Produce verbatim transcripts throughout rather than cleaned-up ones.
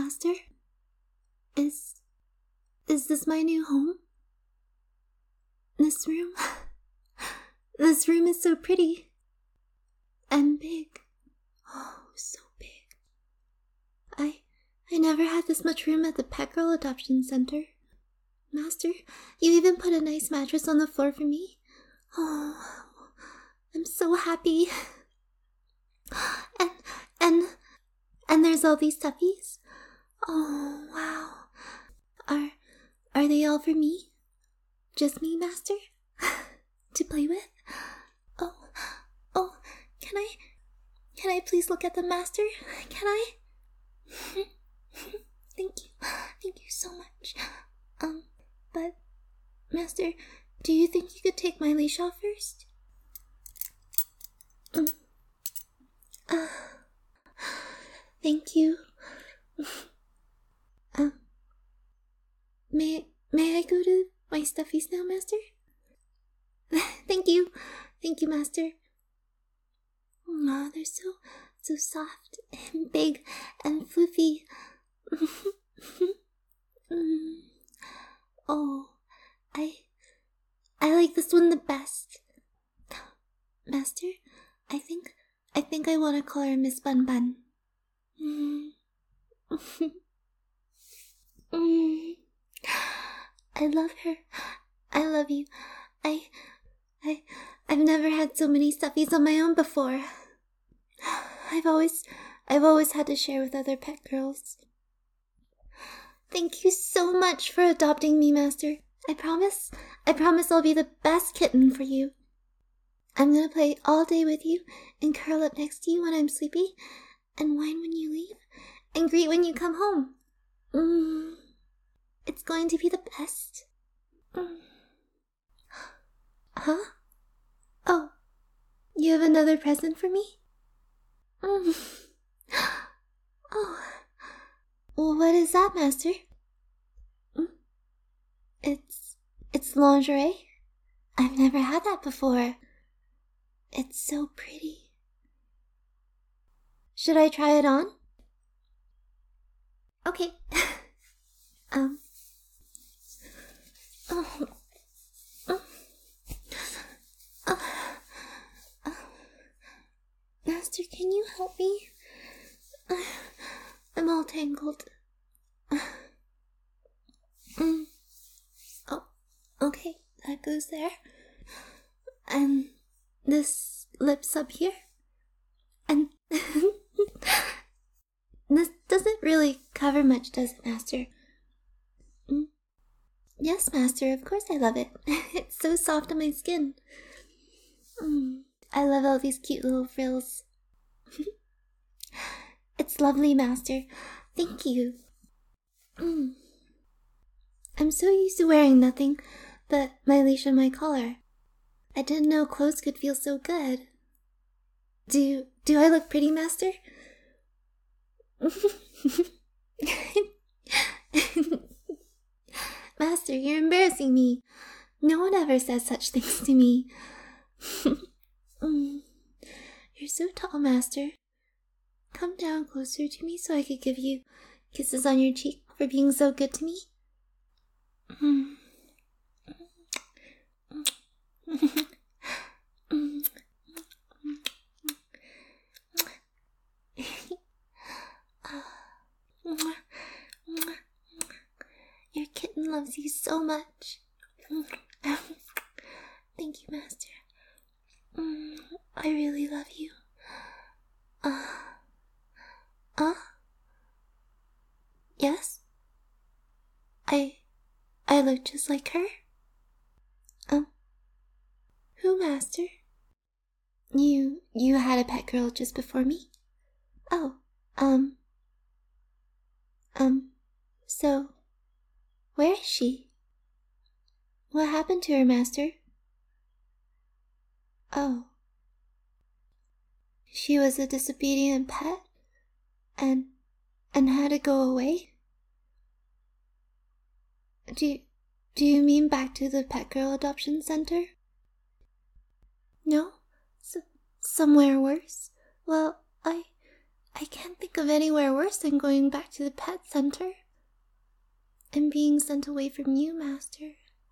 Master? Is... is this my new home? This room? This room is so pretty. And big. Oh, so big. I... I never had this much room at the Pet Girl Adoption Center. Master, you even put a nice mattress on the floor for me. Oh, I'm so happy. And, and, and there's all these stuffies. Oh, wow. Are, are they all for me? Just me, Master? To play with? Oh, oh, can I, can I please look at them, Master? Can I? Thank you, thank you so much. Um, but, Master, do you think you could take my leash off first? Mm. Uh, thank you. Um, may, may I go to my stuffies now, Master? Thank you, thank you, Master. Oh, they're so, so soft and big and fluffy. mm. Oh, I, I like this one the best. Master, I think, I think I want to call her Miss Bun Bun. Mm. mm. I love her. I love you. I, I, I've never had so many stuffies on my own before. I've always, I've always had to share with other pet girls. Thank you so much for adopting me, Master. I promise, I promise I'll be the best kitten for you. I'm gonna play all day with you and curl up next to you when I'm sleepy and whine when you leave and greet when you come home. Mm. It's going to be the best. Mm. Huh? Oh, you have another present for me? Mm. Oh. Well, what is that, Master? Mm. It's... it's lingerie? I've never had that before. It's so pretty. Should I try it on? Okay. um... Oh... Oh... Oh... Oh... Master, can you help me? I'm all tangled. Mm. Oh, okay, that goes there. And this lips up here. And this doesn't really cover much, does it, Master? Mm. Yes, Master, of course I love it. It's so soft on my skin. Mm. I love all these cute little frills. It's lovely, Master. Thank you. Mm. I'm so used to wearing nothing but my leash and my collar. I didn't know clothes could feel so good. Do, do I look pretty, Master? Master, you're embarrassing me. No one ever says such things to me. mm. You're so tall, Master. Come down closer to me so I could give you kisses on your cheek for being so good to me. Mm. Your kitten loves you so much. Thank you, Master. I really love you. Uh... Uh? Yes? I... I look just like her? Um... Who, Master? You... you had a pet girl just before me? Oh, um... Um... So... where is she? What happened to her, Master? Oh... She was a disobedient pet? And... and had to go away? Do... do you mean back to the Pet Girl Adoption Center? No? S- somewhere worse? Well, I... I can't think of anywhere worse than going back to the pet center and being sent away from you, Master.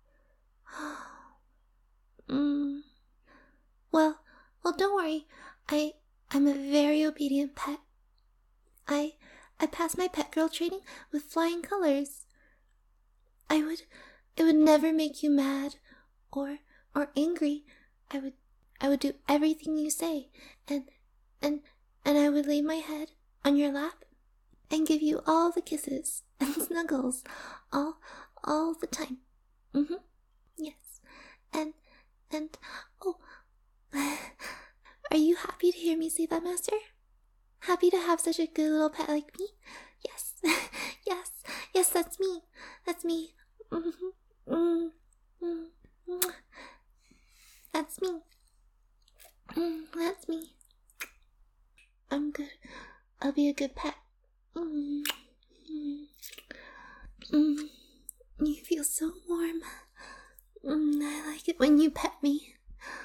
mm. Well, well, don't worry. I, I'm a very obedient pet. I, I passed my pet girl training with flying colors. I would, it would never make you mad, or, or angry. I would, I would do everything you say, and, and, and I would lay my head on your lap and give you all the kisses and snuggles, all, all the time. Mm-hmm. Yes. And, and, oh, are you happy to hear me say that, Master? Happy to have such a good little pet like me? Yes. Yes. Yes, that's me. That's me. Mm-hmm. Mm-hmm. That's me. Mm, that's me. I'm good. I'll be a good pet. Mm. Mm. Mm. You feel so warm. Mm, I like it when you pet me.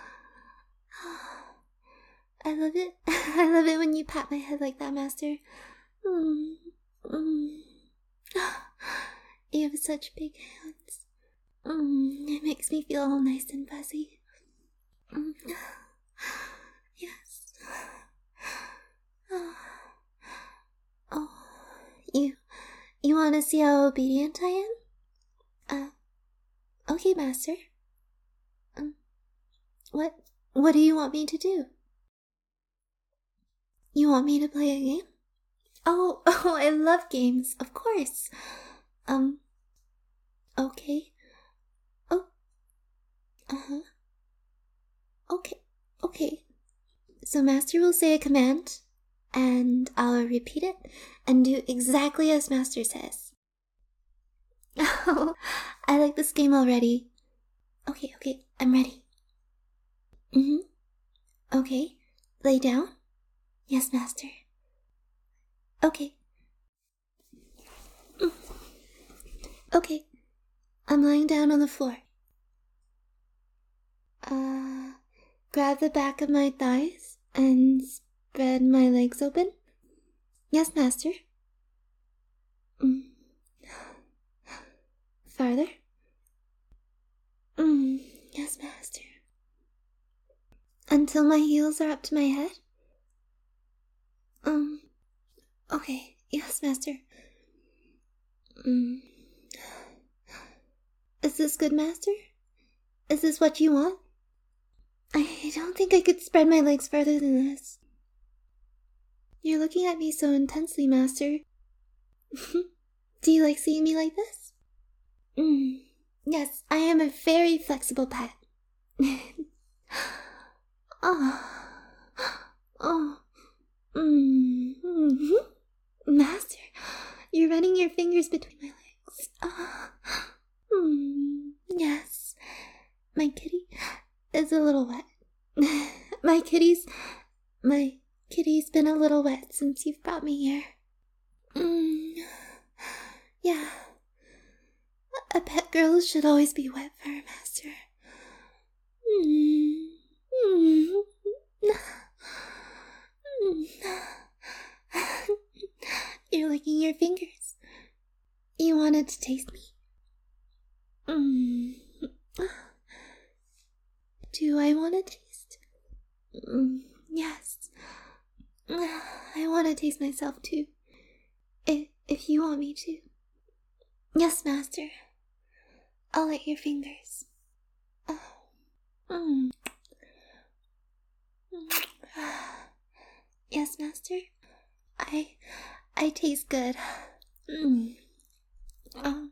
I love it. I love it when you pat my head like that, Master. Mm. Mm. You have such big hands. Mm. It makes me feel all nice and fuzzy. Mm. Yes. Oh, you, you want to see how obedient I am? Uh, okay, Master. Um, what, what do you want me to do? You want me to play a game? Oh, oh, I love games, of course. Um, okay. Oh, uh-huh. Okay, okay. So Master will say a command, and I'll repeat it and do exactly as Master says. Oh, I like this game already. Okay, okay, I'm ready. Mm-hmm. Okay, lay down. Yes, Master. Okay. Mm. Okay, I'm lying down on the floor. Uh, grab the back of my thighs and spread my legs open. Yes, Master. Mm. Farther. Mm. Yes, Master. Until my heels are up to my head. Um. Okay. Yes, Master. Mm. Is this good, Master? Is this what you want? I don't think I could spread my legs further than this. You're looking at me so intensely, Master. Do you like seeing me like this? Mm. Yes, I am a very flexible pet. Oh. Oh. Mm. Mm-hmm. Master, you're running your fingers between my legs. Oh. Mm. Yes. My kitty is a little wet. My kitty's... My kitty's been a little wet since you've brought me here. Mm. Yeah. A pet girl should always be wet for her master. Mm. Mm. You're licking your fingers. You wanted to taste me? Mm. Do I want to taste? Mm. Yes. I want to taste myself too. If, if you want me to. Yes, Master. I'll lick your fingers. Oh. Mm. Yes, Master. I, I taste good. Mm. Oh.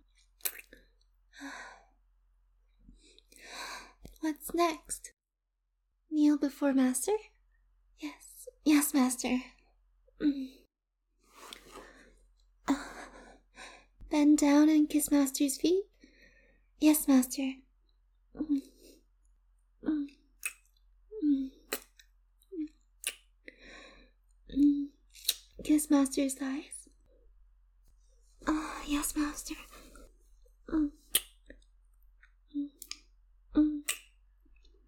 What's next? Kneel before Master? Yes, yes, Master. Mm. Uh, bend down and kiss Master's feet? Yes, Master. Mm. Mm. Mm. Mm. Kiss Master's thighs? Oh, yes, Master. Mm. Mm. Mm.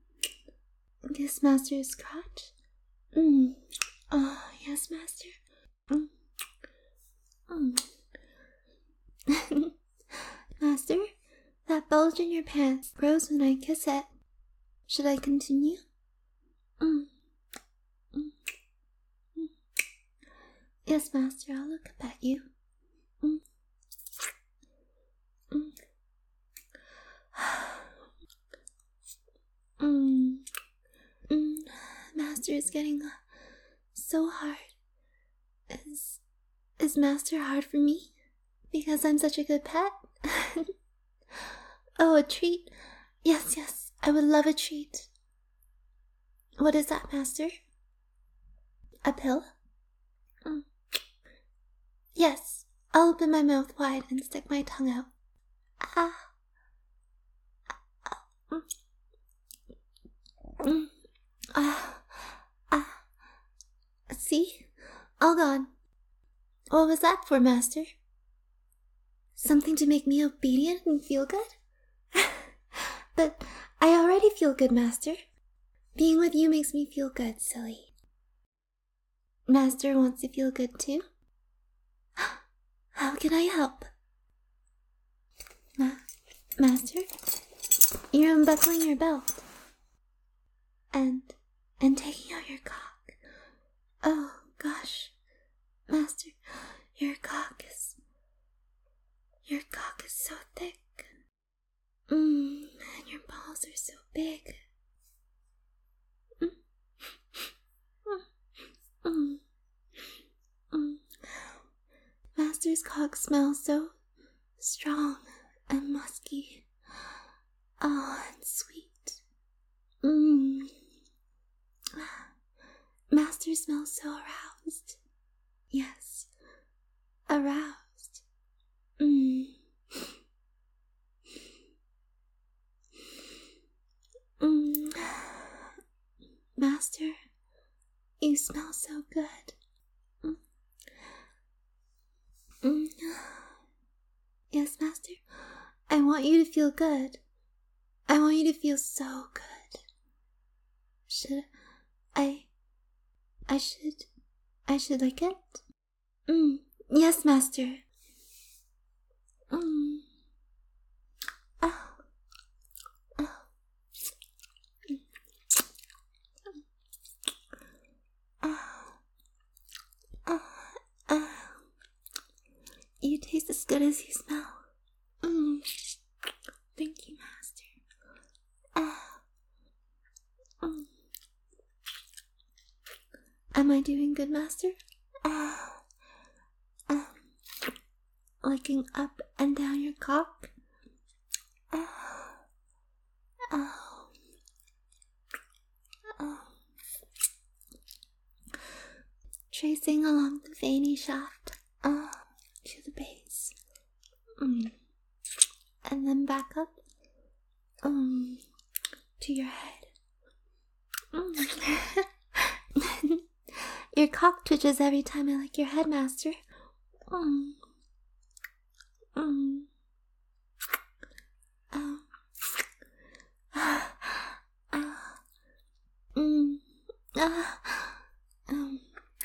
Kiss Master's crotch? Mm. Oh, yes, Master. Mm. Mm. Master, that bulge in your pants grows when I kiss it. Should I continue? Mm. Mm. Mm. Yes, Master, I'll look up at you. Mm. Mm. Mm. Mm. Master is getting uh, so hard. Is is Master hard for me? Because I'm such a good pet? Oh, a treat. Yes, yes, I would love a treat. What is that, Master? A pill? Mm. Yes, I'll open my mouth wide and stick my tongue out. Ah. Mm. Mm. Ah. Ah. See? All gone. What was that for, Master? Something to make me obedient and feel good? But I already feel good, Master. Being with you makes me feel good, silly. Master wants to feel good too? How can I help? Ma- Master, you're unbuckling your belt. And, and taking out your cock. Oh, gosh. Master, your cock is... Your cock is so thick. Mmm, and your balls are so big. Mm. Mm. Mm. Master's cock smells so strong and musky. Oh, and sweet. Mmm. Master smells so aroused. Yes, aroused. Mmm. Mm. Master, you smell so good. Mm. Mm. Yes, Master, I want you to feel good. I want you to feel so good. Should I... I should... I should like it? Mm. Yes, Master. Mm. Oh. Oh. Oh. Oh. Oh. You taste as good as you smell. Mm. Thank you, Master. Oh. Mm. Am I doing good, Master? Oh. Oh. Licking up and down your cock. Oh. Oh. Oh. Tracing along the veiny shaft. Oh. To the base. Mm. And then back up. Um. To your head. Mm. Your cock twitches every time I lick your head, Master. Mm. Mm. Oh. Ah. Ah. Mm. Ah. Um.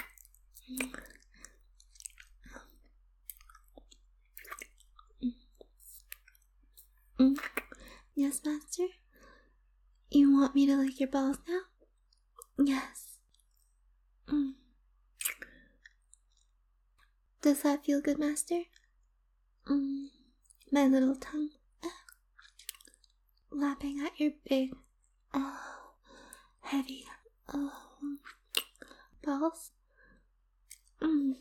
Mm. Yes, Master? You want me to lick your balls now? Yes. Mm. Does that feel good, Master? Mm. My little tongue lapping at your big, oh, heavy, oh, balls. Mm.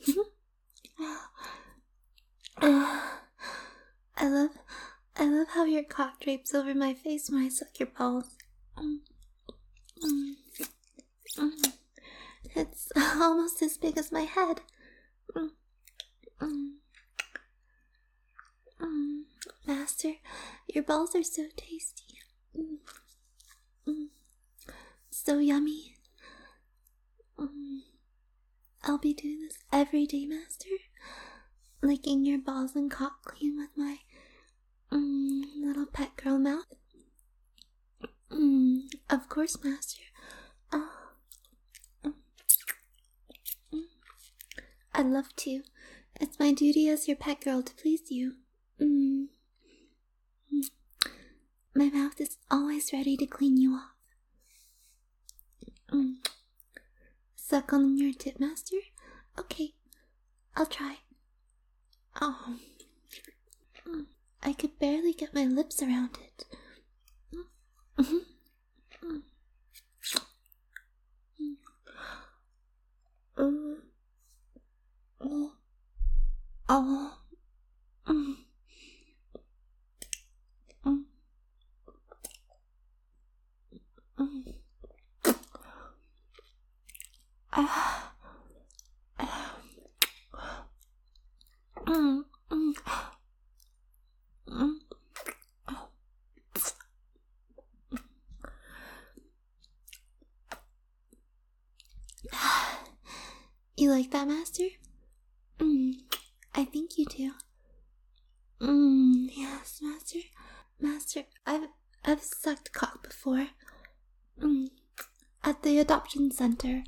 uh, I love, I love how your cock drapes over my face when I suck your balls. Mm. Mm. Mm. It's almost as big as my head. Mm. Mm. Mm. Master, your balls are so tasty. Mm. Mm. So yummy. Mm. I'll be doing this every day, Master. Licking your balls and cock clean with my mm, little pet girl mouth. Mm. Of course, Master. Oh. Mm. Mm. I'd love to. It's my duty as your pet girl to please you. Mm. My mouth is always ready to clean you off. Mm. Suck on your tip, Master? Okay, I'll try. Oh. Mm. I could barely get my lips around it. Mm-hmm. Mm. Mm. Oh. Oh. Mm. Mm. Mm. Ah. Ah. Mm. Mm. Mm. You like that, Master? Mm, I think you do. Mm, yes, Master. Master, I've I've sucked cock before. Mm, at the adoption center.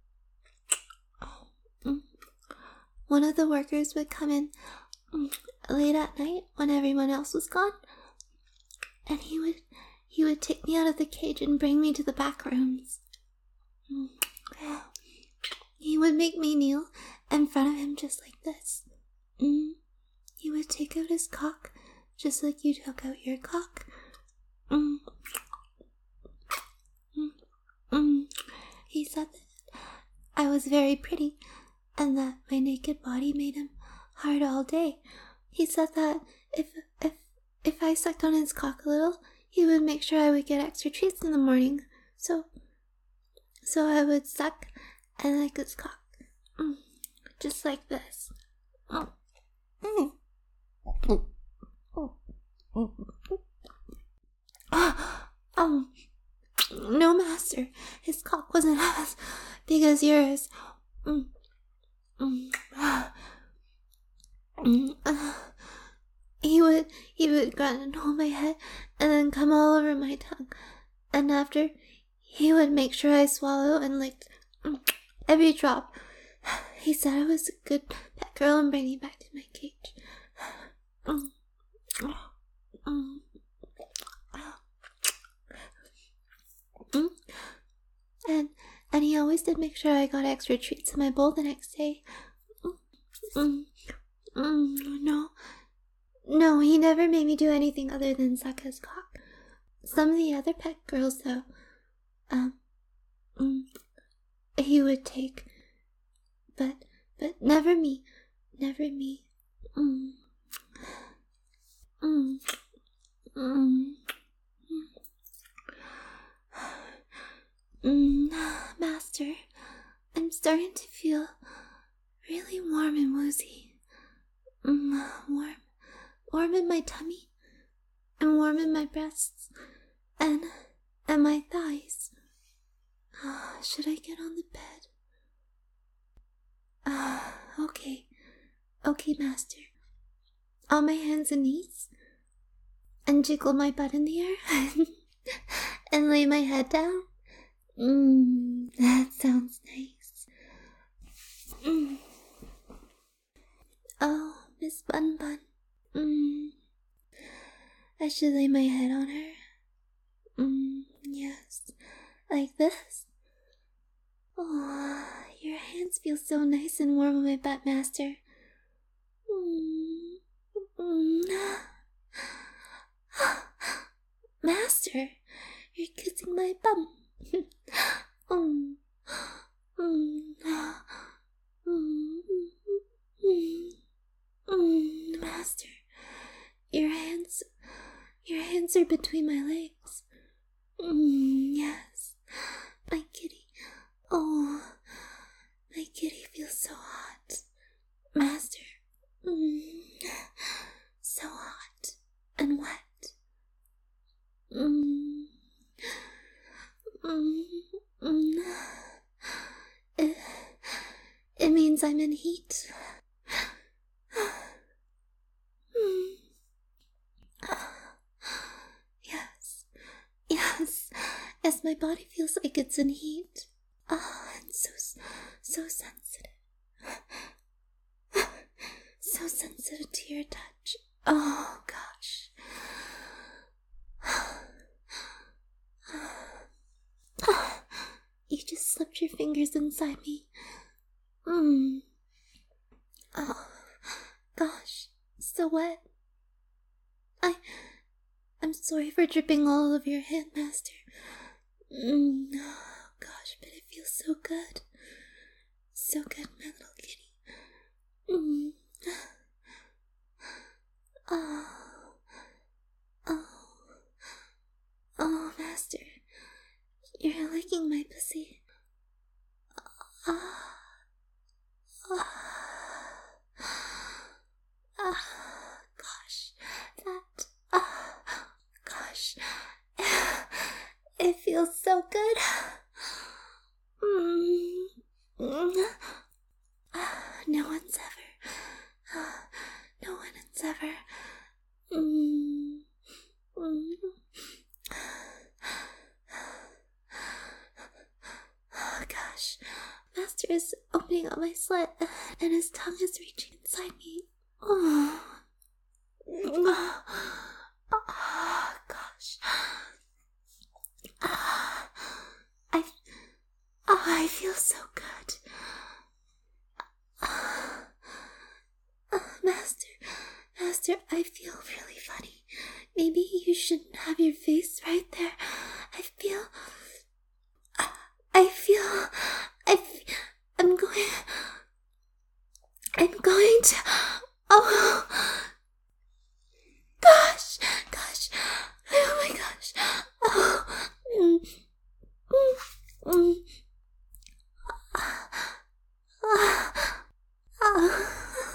Mm. One of the workers would come in mm, late at night when everyone else was gone, and he would he would take me out of the cage and bring me to the back rooms. Mm. He would make me kneel in front of him just like this. Mm. He would take out his cock just like you took out your cock. Mm. Mm. Mm. He said that I was very pretty and that my naked body made him hard all day. He said that if if if I sucked on his cock a little, he would make sure I would get extra treats in the morning. So so I would suck and lick his cock. Mm. Just like this. Mm. Mm. Oh, no, Master. His cock wasn't as big as yours. Mm. Mm. Mm. He would, he would grunt and hold my head and then come all over my tongue. And after, he would make sure I swallow and licked mm, every drop. He said I was a good pet girl and bring me back to my cage. Mm. Mm. Mm. And and he always did make sure I got extra treats in my bowl the next day. Mm. Mm. No, no, he never made me do anything other than suck his cock. Some of the other pet girls, though, um, mm, he would take, but but never me, never me. Mm. Mm. Mm. Mm. Master, I'm starting to feel really warm and woozy. Mm. Warm, warm in my tummy, and warm in my breasts, and and my thighs. Uh, should I get on the bed? Ah, uh, okay, okay, Master. On my hands and knees, and jiggle my butt in the air, and lay my head down. Mmm, that sounds nice. Mm. Oh, Miss Bun Bun. Mmm, I should lay my head on her. Mmm, yes, like this. Oh, your hands feel so nice and warm on my butt, Master. Mm. Mm. Master, you're kissing my bum. mm. Mm. Mm. Mm. Mm. Master, your hands, your hands are between my legs. Mm. Yes, my kitty. Oh, my kitty feels so hot. Master, mm. So hot and wet. Mm. Mm. Mm. It, it means I'm in heat. Mm. Yes, yes, yes, my body feels like it's in heat. Oh, and so, so sensitive. so sensitive to your touch. Oh, gosh. You just slipped your fingers inside me. Mmm. Oh, gosh, so wet. I... I'm sorry for dripping all over your hand, Master. Mmm. Oh, gosh, but it feels so good. So good, my little kitty. Mmm. Oh. Oh. Oh, Master. You're licking my pussy. Ah. Ah. Ah. Gosh. That. Ah. Gosh. It feels so good. Mm. Mm. No one's ever. No one has ever. Mm. Mm. Oh, gosh. Master is opening up my slit, and his tongue is reaching inside me. Oh. Oh, oh gosh. Oh, I, oh, I feel so good. Oh, oh, Master, Master, I feel really funny. Maybe you shouldn't have your face right there. I feel... I feel... I feel... I'm going... I'm going to... Oh... Gosh! Gosh! Oh my gosh! Oh... Mm, mm, mm. Ah, ah,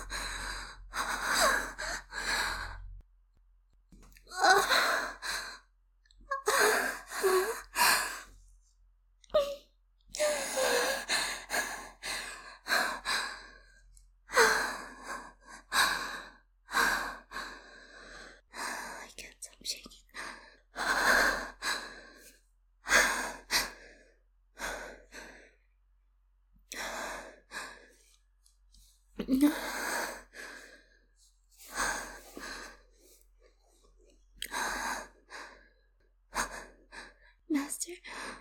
I can't stop shaking. Master?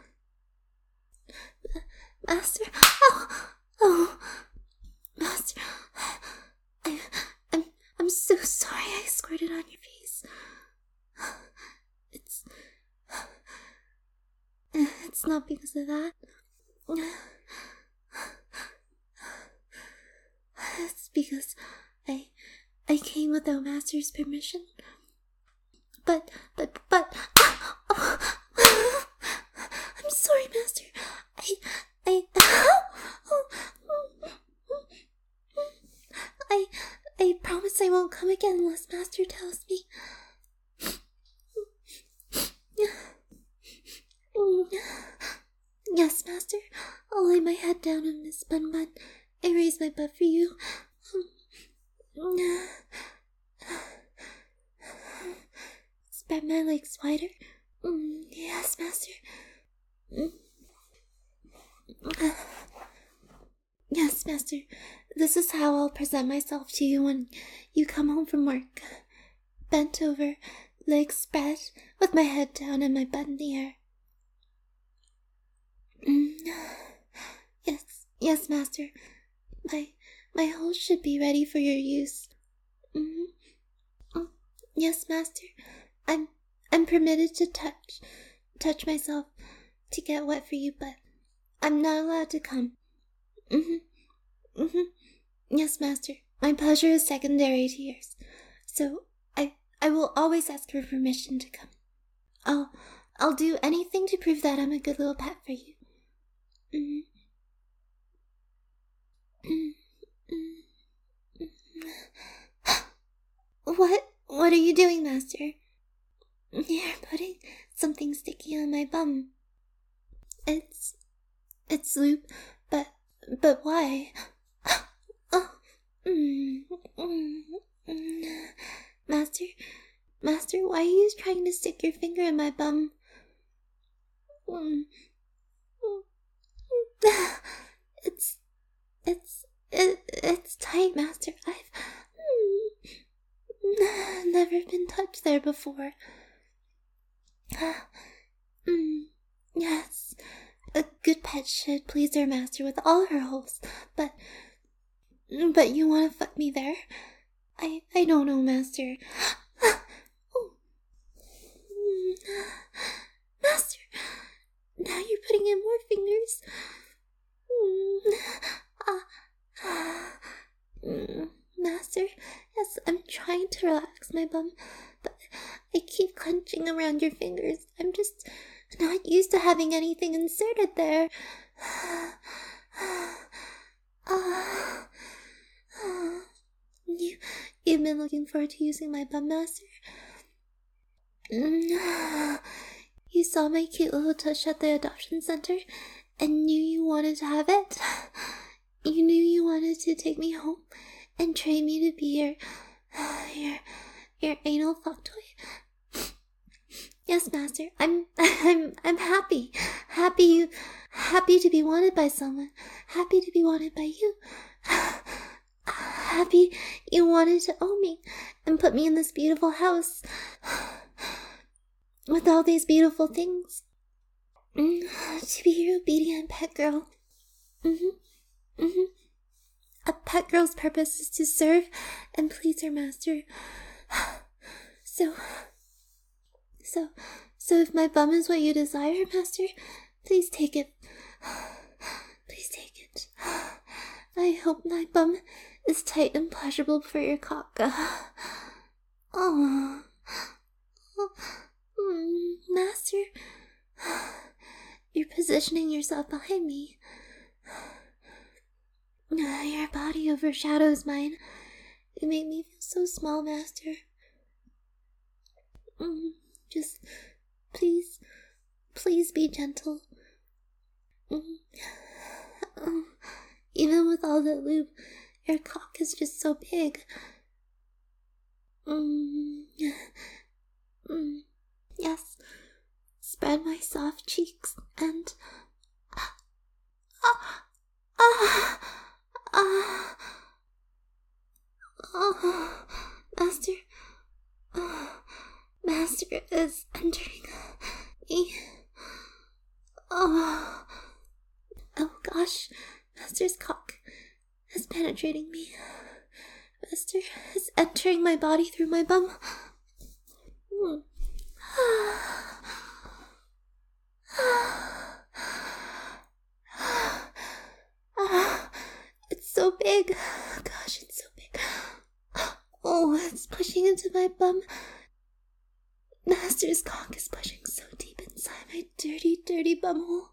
Master? Oh! Oh! Master, I, I'm, I'm so sorry I squirted on your face. It's... It's not because of that. It's because I... I came without Master's permission. But, but, but... Oh, I'm sorry, Master. I... I... I... I promise I won't come again unless Master tells me. Yes, Master. I'll lay my head down on Miss Bun Bun and raise my butt for you. Spread my legs wider. Yes, Master. Yes, Master. This is how I'll present myself to you when you come home from work. Bent over, legs spread, with my head down and my butt in the air. Yes, yes, Master. My, my hole should be ready for your use. Mm-hmm. Yes, Master. I'm, I'm permitted to touch, touch myself to get wet for you, but I'm not allowed to come. Mm-hmm. Mm-hmm. Yes, Master. My pleasure is secondary to yours. So, I, I will always ask for permission to come. I'll, I'll do anything to prove that I'm a good little pet for you. Mm-hmm. What? What are you doing, Master? You're putting something sticky on my bum. It's... It's lube, but... But why? Oh. Mm, mm, mm. Master? Master, why are you trying to stick your finger in my bum? Mm. It's... It's... It, it's tight, Master. I've... never been touched there before. Mm, yes, a good pet should please their master with all her holes, but... But you want to fuck me there? I, I don't know, master. Oh. Master, now you're putting in more fingers. Mm. Master, yes, I'm trying to relax my bum, but I keep clenching around your fingers. I'm just not used to having anything inserted there. Uh, you, you've been looking forward to using my bum, master? You saw my cute little tush at the adoption center and knew you wanted to have it? You knew you wanted to take me home and train me to be your, your, your anal fuck toy? Yes, master. I'm, I'm, I'm happy. Happy you, happy to be wanted by someone. Happy to be wanted by you. Happy you wanted to own me and put me in this beautiful house with all these beautiful things. To be your obedient pet girl. Mm-hmm. Mm-hmm. A pet girl's purpose is to serve and please her master. So, so, so if my bum is what you desire, master, please take it. Please take it. I hope my bum is tight and pleasurable for your cock. Oh, mm, master, you're positioning yourself behind me. Your body overshadows mine. You make me feel so small, master. Mm, just, please, please be gentle. Mm. Oh, even with all the lube, your cock is just so big. Mm. Mm. Yes, spread my soft cheeks and... Ah! Ah! Ah! Oh, master... Oh, master is entering me. Oh... Oh gosh, master's cock is penetrating me. Master is entering my body through my bum. Mm. It's so big. Gosh, it's so big. Oh, it's pushing into my bum. Master's cock is pushing so deep inside my dirty, dirty bumhole.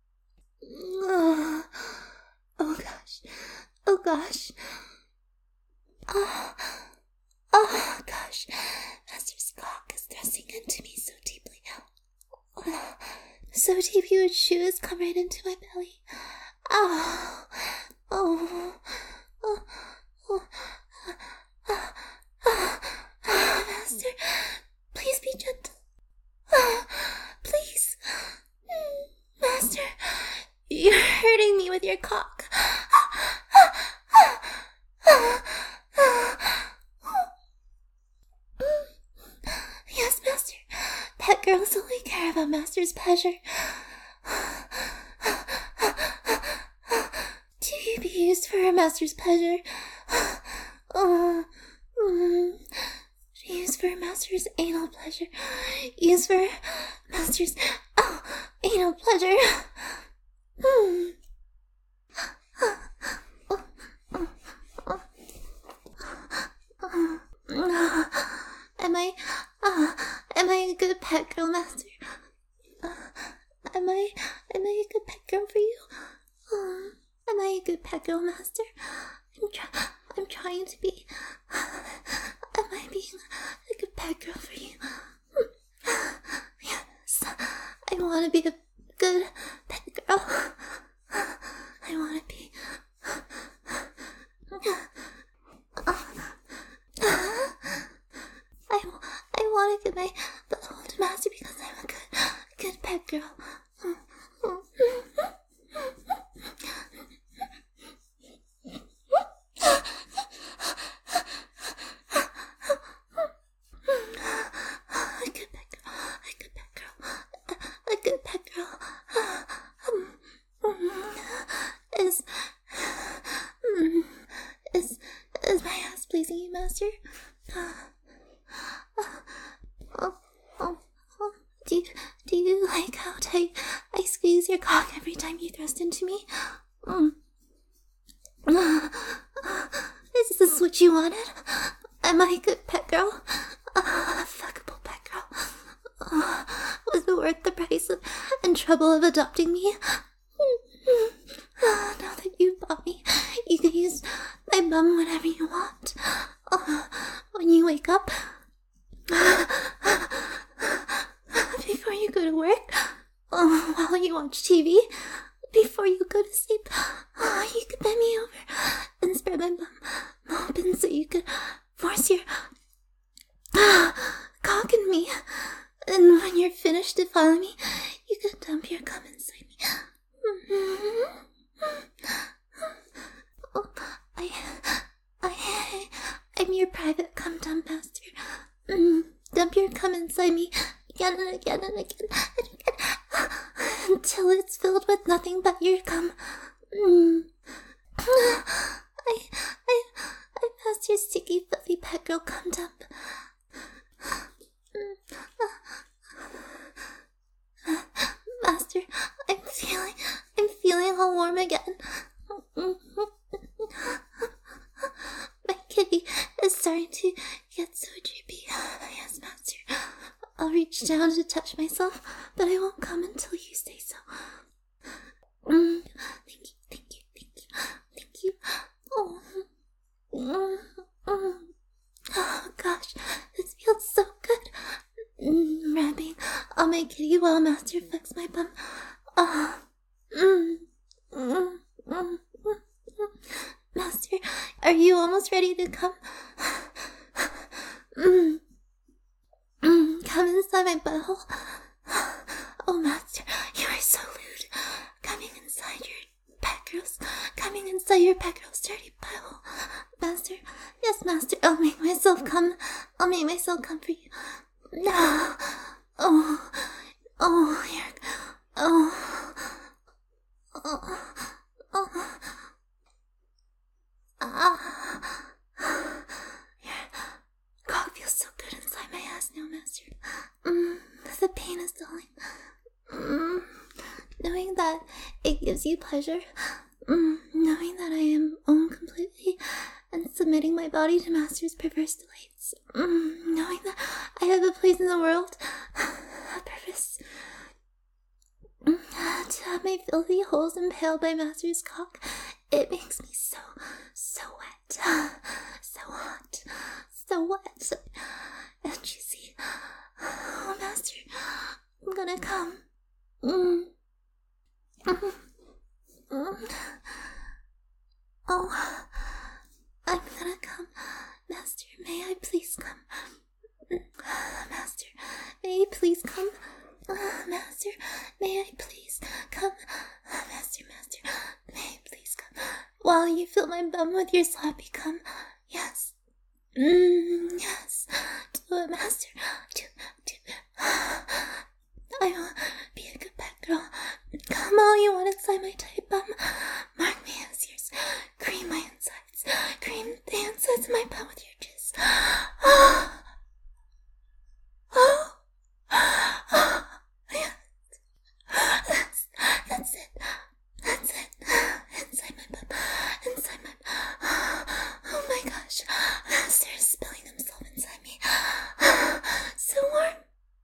Oh, oh gosh. Oh gosh. Oh, oh gosh. Master's cock is thrusting into me so deeply. Oh, so deep you would shoes come right into my belly. Oh, oh, oh, oh, oh, oh. Master, please be gentle. Oh, please. Master, you're hurting me with your cock. Yes, master. Pet girls only care about master's pleasure. To be used for her master's pleasure. Oh, mm. Used for master's anal pleasure. Used for master's oh, anal pleasure. Hmm. Am I, uh, am I a good pet girl, master? Uh, am I, am I a good pet girl for you? Uh, am I a good pet girl, master? I'm, try- I'm trying to be. Am I being a good pet girl for you? Yes, I want to be a good pet girl. I want to be. I, I want to give my butthole to master because I'm a good, good pet girl. Is my ass pleasing you, Master? Oh, oh, oh. Do you, do you like how tight I squeeze your cock every time you thrust into me? Mm. Is this what you wanted? Am I a good pet girl? Uh, fuckable pet girl. Uh, was it worth the price of, and trouble of adopting me? Uh, now that you bought me, you can use my bum whenever you want. Uh, when you wake up, before you go to work, uh, while you watch T V, before you go to sleep, uh, you could bend me over and spread my bum open so you could force your uh, cock in me. And when you're finished defiling me, you could dump your cum inside me. Oh, I, I, I'm your private cum dump master. Mm, dump your cum inside me again and again and again and again until it's filled with nothing but your cum. Mm. I, I, I passed your sticky, fluffy pet girl cum dump. Master, I'm feeling, I'm feeling all warm again. My kitty is starting to get so drippy. Yes, Master. I'll reach down to touch myself, but I won't come until you say so. Mm, thank you, thank you, thank you, thank you. Oh, mm, mm. Oh gosh, this feels so good. Mm, rubbing on my kitty while Master fucks my bum. Oh, mm, mm, mm, mm, mm. Master, are you almost ready to come? Mm, mm, come inside my butthole. Oh, Master, you are so lewd. Coming inside your pet girl's, coming inside your pet girl's dirty butthole. Master, yes, Master, I'll make myself come. I'll make myself come for you. No. Oh, oh, you're, oh, oh, oh, ah. Your cock feels so good inside my ass now, Master. Mm, the pain is dulling. Mm, knowing that it gives you pleasure. Mm, knowing that I am owned completely and submitting my body to Master's perverse delights. Mm, knowing that I have a place in the world, a purpose. Mm, to have my filthy holes impaled by Master's cock, it makes me so, so wet. So hot. So wet. And juicy. Oh, Master, I'm gonna come. Mm. Mm. Mm. Oh, I'm gonna come. Master, may I please come? Master, may I please come? Master, may I please come? Master, Master, may I please come? While you fill my bum with your sloppy cum. Yes. Mmm, yes. Do it, Master. Do, do it. I will be a good pet girl. Come all you want inside my tight bum. Mark me as yours. Cream my insides. Cream the insides of my bum with your jizz. Oh. Oh. Oh. Yes. That's, that's it. That's it. Inside my bum. Inside my bum. Oh my gosh. Master is spilling himself inside me. So warm.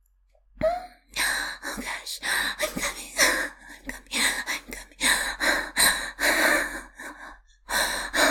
Oh gosh, I'm coming, I'm coming, I'm coming.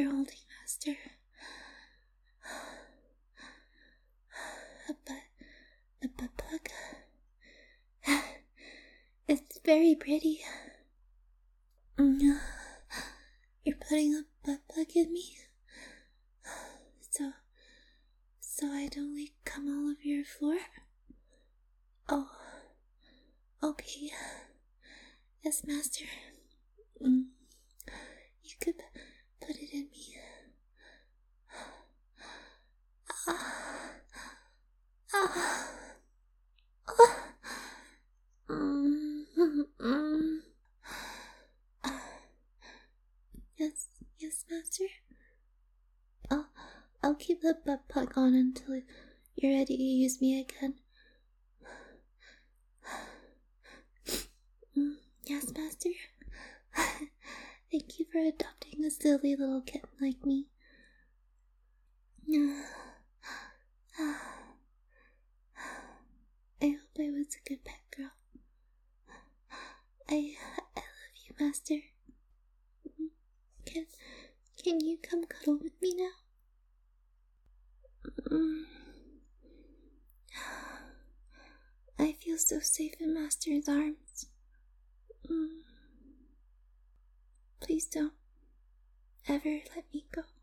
you're holding, Master. A butt, a butt plug. It's very pretty. You're putting a butt plug in me? So, so I don't like come all over your floor? Oh, okay. Yes, Master. Mm. You could put it in me. Ah. Ah. Ah. Mm. Mm. Yes, yes, Master. I'll, I'll keep the butt plug on until you're ready to use me again. Mm. Yes, Master. Thank you for adopting a silly little kitten like me. I hope I was a good pet girl. I, I love you, Master. Can, can you come cuddle with me now? I feel so safe in Master's arms. Please don't ever let me go.